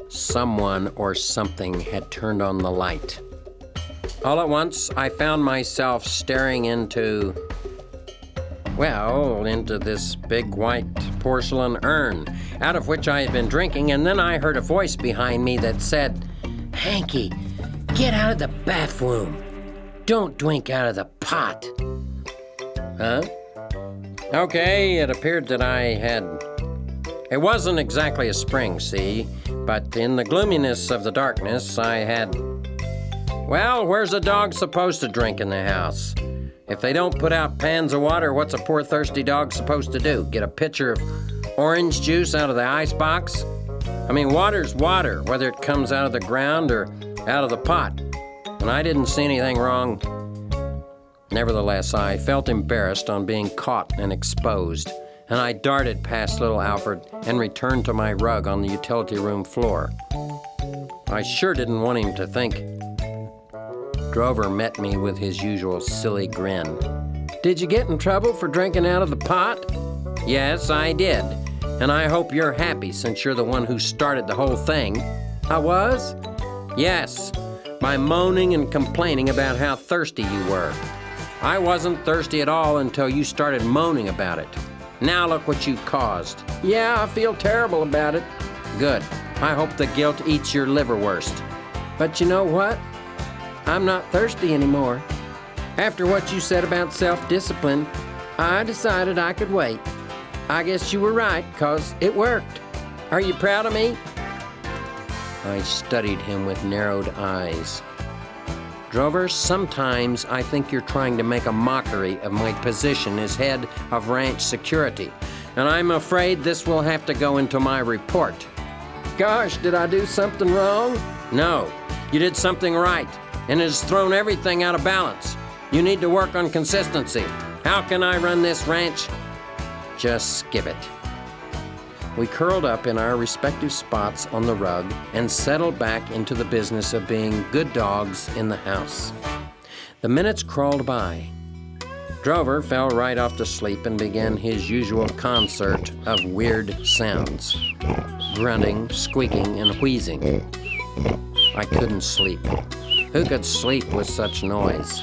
Someone or something had turned on the light. All at once, I found myself staring into this big white porcelain urn, out of which I had been drinking, and then I heard a voice behind me that said, "Hanky, get out of the bathroom. Don't drink out of the pot." Huh? Okay, it appeared that it wasn't exactly a spring, see, but in the gloominess of the darkness, where's a dog supposed to drink in the house? If they don't put out pans of water, what's a poor thirsty dog supposed to do? Get a pitcher of orange juice out of the icebox? I mean, water's water, whether it comes out of the ground or out of the pot. And I didn't see anything wrong. Nevertheless, I felt embarrassed on being caught and exposed, and I darted past little Alfred and returned to my rug on the utility room floor. I sure didn't want him to think. Drover met me with his usual silly grin. "Did you get in trouble for drinking out of the pot?" "Yes, I did. And I hope you're happy since you're the one who started the whole thing." "I was?" "Yes, by moaning and complaining about how thirsty you were. I wasn't thirsty at all until you started moaning about it. Now look what you've caused." "Yeah, I feel terrible about it." "Good. I hope the guilt eats your liverwurst." "But you know what? I'm not thirsty anymore. After what you said about self-discipline, I decided I could wait. I guess you were right, 'cause it worked. Are you proud of me?" I studied him with narrowed eyes. "Drover, sometimes I think you're trying to make a mockery of my position as head of ranch security, and I'm afraid this will have to go into my report." "Gosh, did I do something wrong?" "No, you did something right, and it has thrown everything out of balance. You need to work on consistency. How can I run this ranch?" "Just skip it." We curled up in our respective spots on the rug and settled back into the business of being good dogs in the house. The minutes crawled by. Drover fell right off to sleep and began his usual concert of weird sounds, grunting, squeaking, and wheezing. I couldn't sleep. Who could sleep with such noise?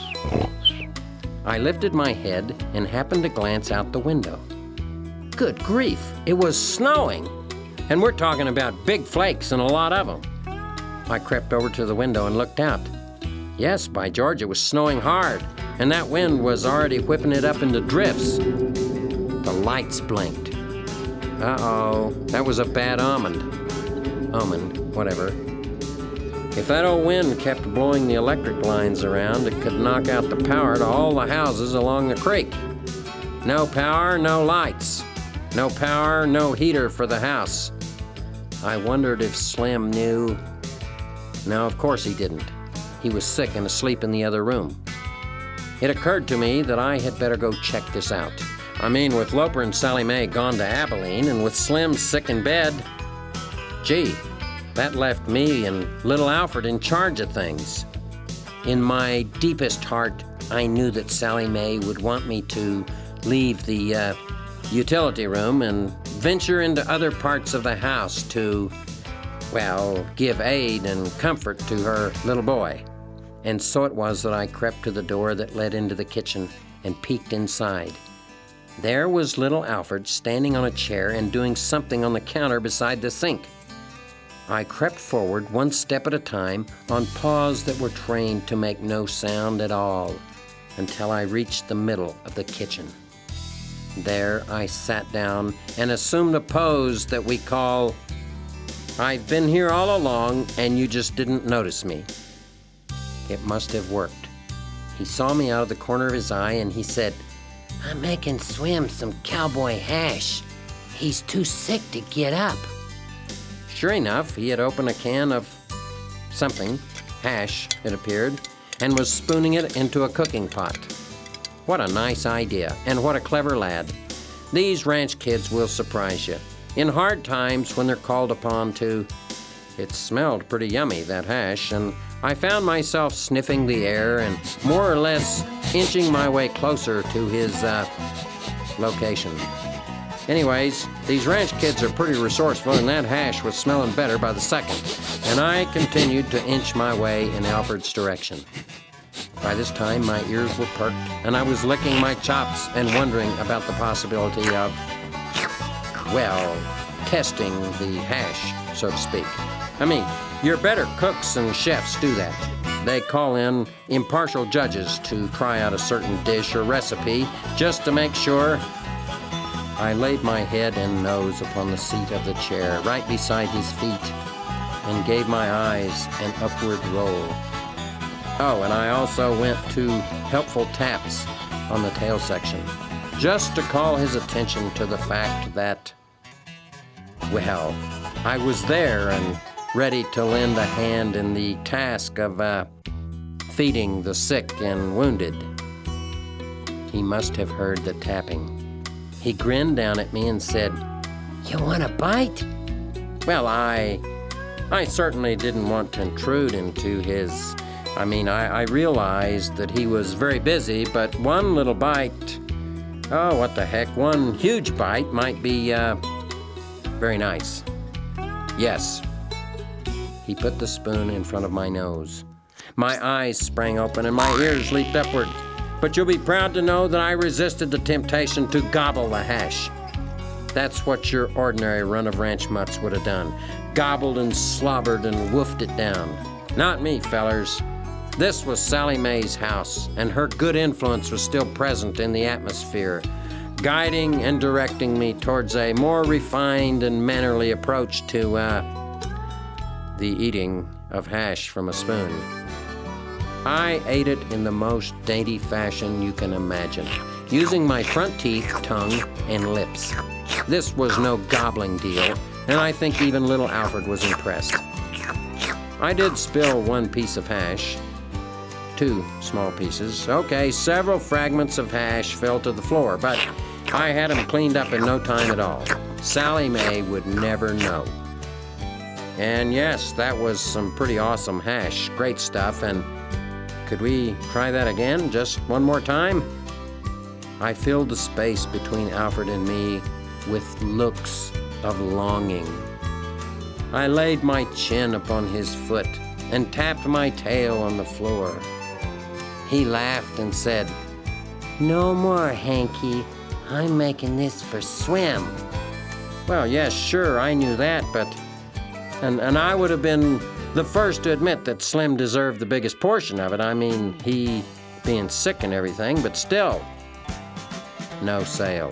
I lifted my head and happened to glance out the window. Good grief, it was snowing! And we're talking about big flakes and a lot of them. I crept over to the window and looked out. Yes, by George, it was snowing hard, and that wind was already whipping it up into drifts. The lights blinked. Uh-oh, that was a bad omen, whatever. If that old wind kept blowing the electric lines around, it could knock out the power to all the houses along the creek. No power, no lights. No power, no heater for the house. I wondered if Slim knew. No, of course he didn't. He was sick and asleep in the other room. It occurred to me that I had better go check this out. I mean, with Loper and Sally Mae gone to Abilene and with Slim sick in bed, gee, that left me and little Alfred in charge of things. In my deepest heart, I knew that Sally Mae would want me to leave the utility room and venture into other parts of the house to, give aid and comfort to her little boy. And so it was that I crept to the door that led into the kitchen and peeked inside. There was little Alfred standing on a chair and doing something on the counter beside the sink. I crept forward one step at a time on paws that were trained to make no sound at all until I reached the middle of the kitchen. There I sat down and assumed a pose that we call, "I've been here all along and you just didn't notice me." It must have worked. He saw me out of the corner of his eye and he said, "I'm making Swim some cowboy hash. He's too sick to get up." Sure enough, he had opened a can of something, hash, it appeared, and was spooning it into a cooking pot. What a nice idea, and what a clever lad. These ranch kids will surprise you. In hard times, when they're called upon to. It smelled pretty yummy, that hash, and I found myself sniffing the air and more or less inching my way closer to his location. Anyways, these ranch kids are pretty resourceful, and that hash was smelling better by the second, and I continued to inch my way in Alfred's direction. By this time, my ears were perked, and I was licking my chops and wondering about the possibility of, well, testing the hash, so to speak. I mean, your better cooks and chefs do that. They call in impartial judges to try out a certain dish or recipe just to make sure. I laid my head and nose upon the seat of the chair right beside his feet and gave my eyes an upward roll. Oh, and I also went to helpful taps on the tail section, just to call his attention to the fact that, well, I was there and ready to lend a hand in the task of feeding the sick and wounded. He must have heard the tapping. He grinned down at me and said, "You want a bite?" Well, I certainly didn't want to intrude into his... I realized that he was very busy, but one little bite, oh, what the heck, one huge bite might be very nice. Yes. He put the spoon in front of my nose. My eyes sprang open and my ears leaped upward. But you'll be proud to know that I resisted the temptation to gobble the hash. That's what your ordinary run-of-ranch mutts would have done. Gobbled and slobbered and woofed it down. Not me, fellers. This was Sally Mae's house, and her good influence was still present in the atmosphere, guiding and directing me towards a more refined and mannerly approach to, the eating of hash from a spoon. I ate it in the most dainty fashion you can imagine, using my front teeth, tongue, and lips. This was no gobbling deal, and I think even little Alfred was impressed. I did spill one piece of hash, 2 small pieces. Okay, several fragments of hash fell to the floor, but I had them cleaned up in no time at all. Sally Mae would never know. And yes, that was some pretty awesome hash. Great stuff, and could we try that again, just one more time? I filled the space between Alfred and me with looks of longing. I laid my chin upon his foot and tapped my tail on the floor. He laughed and said, "No more, Hanky. I'm making this for Swim." Well, yes, sure, I knew that, but... And I would have been the first to admit that Slim deserved the biggest portion of it. I mean, he being sick and everything, but still, no sale.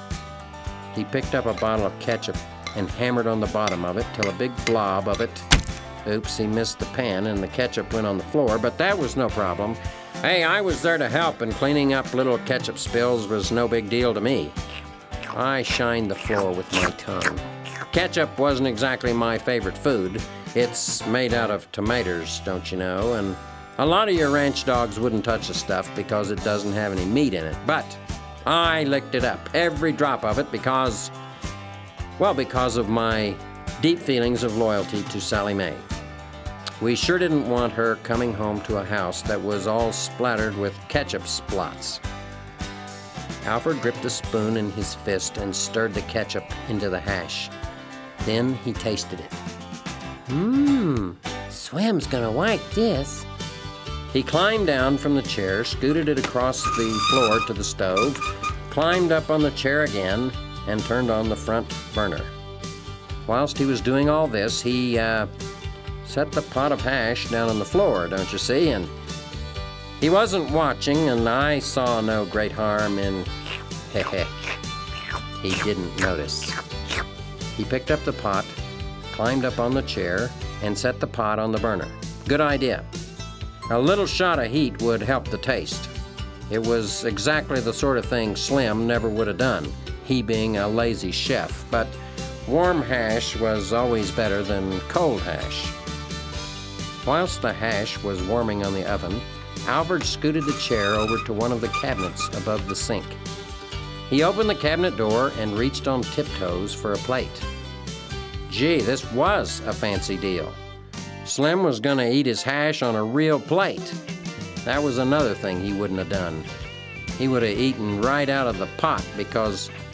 He picked up a bottle of ketchup and hammered on the bottom of it till a big blob of it. Oops, he missed the pan and the ketchup went on the floor, but that was no problem. Hey, I was there to help, and cleaning up little ketchup spills was no big deal to me. I shined the floor with my tongue. Ketchup wasn't exactly my favorite food. It's made out of tomatoes, don't you know, and a lot of your ranch dogs wouldn't touch the stuff because it doesn't have any meat in it. But I licked it up, every drop of it, because of my deep feelings of loyalty to Sally Mae. We sure didn't want her coming home to a house that was all splattered with ketchup splots. Alfred gripped the spoon in his fist and stirred the ketchup into the hash. Then he tasted it. Swim's gonna like this. He climbed down from the chair, scooted it across the floor to the stove, climbed up on the chair again, and turned on the front burner. Whilst he was doing all this, he set the pot of hash down on the floor, don't you see? And he wasn't watching, and I saw no great harm in... He didn't notice. He picked up the pot, climbed up on the chair, and set the pot on the burner. Good idea. A little shot of heat would help the taste. It was exactly the sort of thing Slim never would have done, he being a lazy chef, but warm hash was always better than cold hash. Whilst the hash was warming on the oven, Alfred scooted the chair over to one of the cabinets above the sink. He opened the cabinet door and reached on tiptoes for a plate. Gee, this was a fancy deal. Slim was gonna eat his hash on a real plate. That was another thing he wouldn't have done. He would have eaten right out of the pot because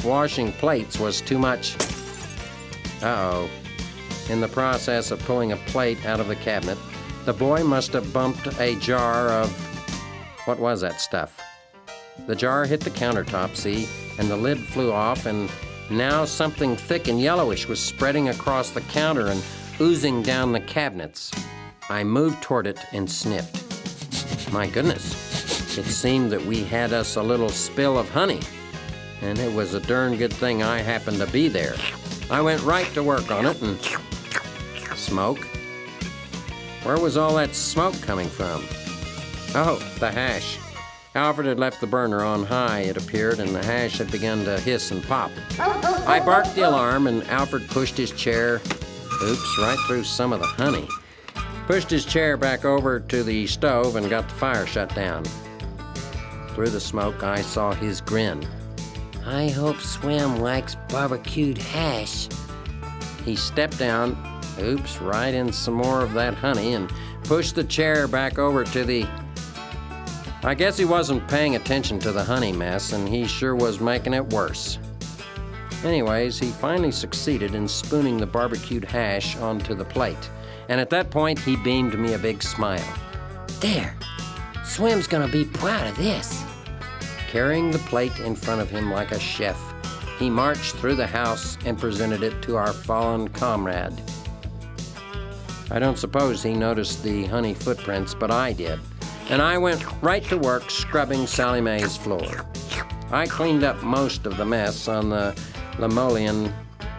washing plates was too much. Uh-oh. In the process of pulling a plate out of the cabinet, the boy must have bumped a jar of... what was that stuff? The jar hit the countertop, see, and the lid flew off, and now something thick and yellowish was spreading across the counter and oozing down the cabinets. I moved toward it and sniffed. My goodness, it seemed that we had us a little spill of honey, and it was a darn good thing I happened to be there. I went right to work on it and... Smoke? Where was all that smoke coming from? Oh, the hash. Alfred had left the burner on high, it appeared, and the hash had begun to hiss and pop. I barked the alarm, and Alfred pushed his chair, right through some of the honey, pushed his chair back over to the stove and got the fire shut down. Through the smoke, I saw his grin. I hope Swim likes barbecued hash. He stepped down, right in some more of that honey, and pushed the chair back over to the... I guess he wasn't paying attention to the honey mess, and he sure was making it worse. Anyways, he finally succeeded in spooning the barbecued hash onto the plate, and at that point, he beamed me a big smile. There, Swim's gonna be proud of this. Carrying the plate in front of him like a chef, he marched through the house and presented it to our fallen comrade. I don't suppose he noticed the honey footprints, but I did. And I went right to work scrubbing Sally Mae's floor. I cleaned up most of the mess on the linoleum,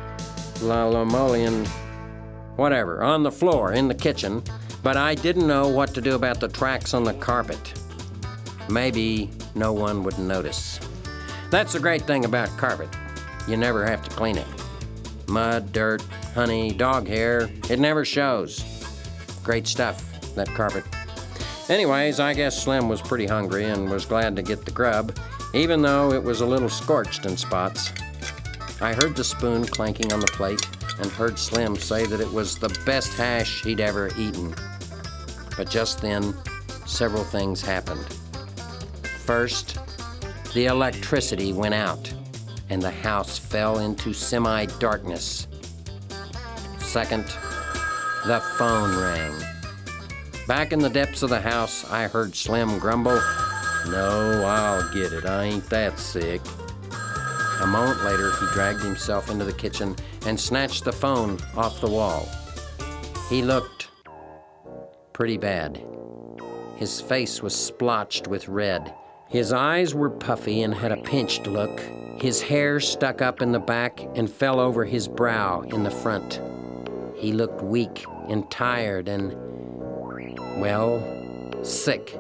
on the floor in the kitchen, but I didn't know what to do about the tracks on the carpet. Maybe no one would notice. That's the great thing about carpet. You never have to clean it. Mud, dirt, honey, dog hair, it never shows. Great stuff, that carpet. Anyways, I guess Slim was pretty hungry and was glad to get the grub, even though it was a little scorched in spots. I heard the spoon clanking on the plate and heard Slim say that it was the best hash he'd ever eaten. But just then, several things happened. First, the electricity went out and the house fell into semi-darkness. Second, the phone rang. Back in the depths of the house, I heard Slim grumble, "No, I'll get it. I ain't that sick." A moment later, he dragged himself into the kitchen and snatched the phone off the wall. He looked pretty bad. His face was splotched with red. His eyes were puffy and had a pinched look. His hair stuck up in the back and fell over his brow in the front. He looked weak and tired and, well, sick.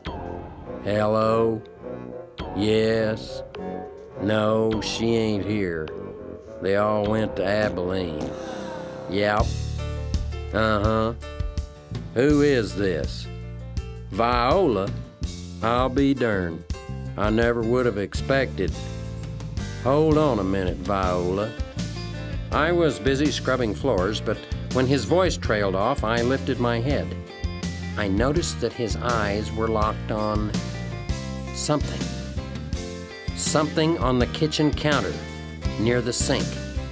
Hello? Yes? No, she ain't here. They all went to Abilene. Yep. Uh-huh. Who is this? Viola? I'll be darned. I never would have expected. Hold on a minute, Viola. I was busy scrubbing floors, but when his voice trailed off, I lifted my head. I noticed that his eyes were locked on something. Something on the kitchen counter near the sink.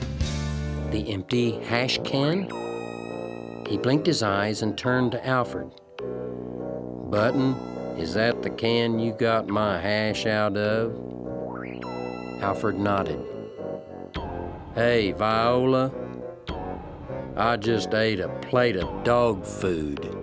The empty hash can? He blinked his eyes and turned to Alfred. Button, is that the can you got my hash out of? Alfred nodded. Hey, Viola. I just ate a plate of dog food.